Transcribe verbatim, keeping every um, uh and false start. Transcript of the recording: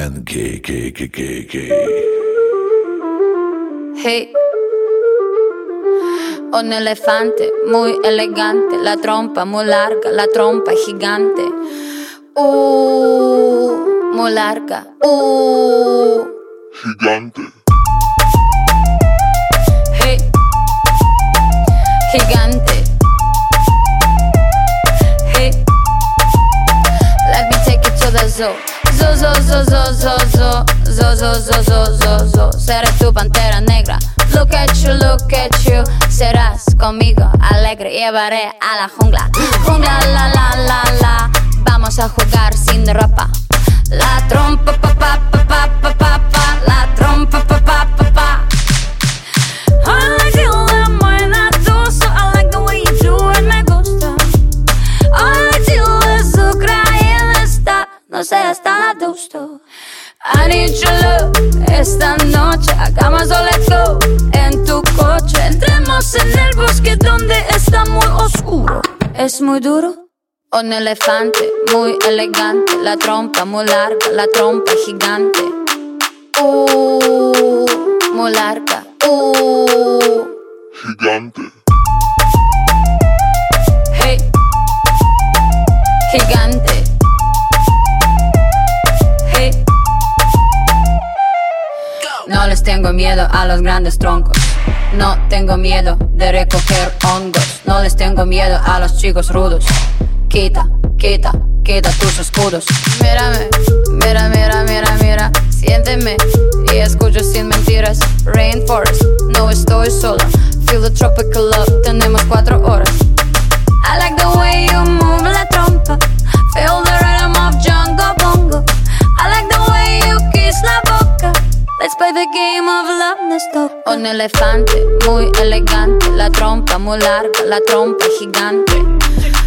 man gay, gay, gay, gay, gay. Hey. Un elefante muy elegante, la trompa muy larga, la trompa gigante. Uh, muy larga. Uh. Gigante. Hey. Gigante. Hey. Let me take you to the zoo. Zoo, zoo, zoo, zoo, zoo, zoo. Zoo, zoo, zoo, zoo, zoo, zoo. Seré tu pantera negra. Look at you, look at you. Serás conmigo alegre, llevaré a la jungla. Jungla, la, la, la, la. Vamos a jugar sin ropa. La trompa, pa, pa, pa, pa, pa, pa, pa. La trompa, pa, pa, pa, pa. I like you la buena tuso. I like the way you do it, me gusta. I like you es Ucrania está. No seas tan adusto. I need your love esta noche. Hagamos all let's go en tu coche. Entremos en el bosque donde está muy oscuro. Es muy duro. Un elefante muy elegante, la trompa muy larga, la trompa gigante. Uh, muy larga. Uh. Gigante. Hey. Gigante. Hey. No les tengo miedo a los grandes troncos. No tengo miedo de recoger hongos. No les tengo miedo a los chicos rudos. Quita, quita, quita tus escudos. Mírame, mira, mira, mira, mira. Siénteme y escucho sin mentiras. Rainforest, no estoy sola. Feel the tropical love, tenemos cuatro horas. I like the way you move la trompa. Feel the rhythm of Jungle Bongo. I like the way you kiss la boca. Let's play the game of love, let's talk. Un elefante muy elegante, la trompa muy larga, la trompa gigante.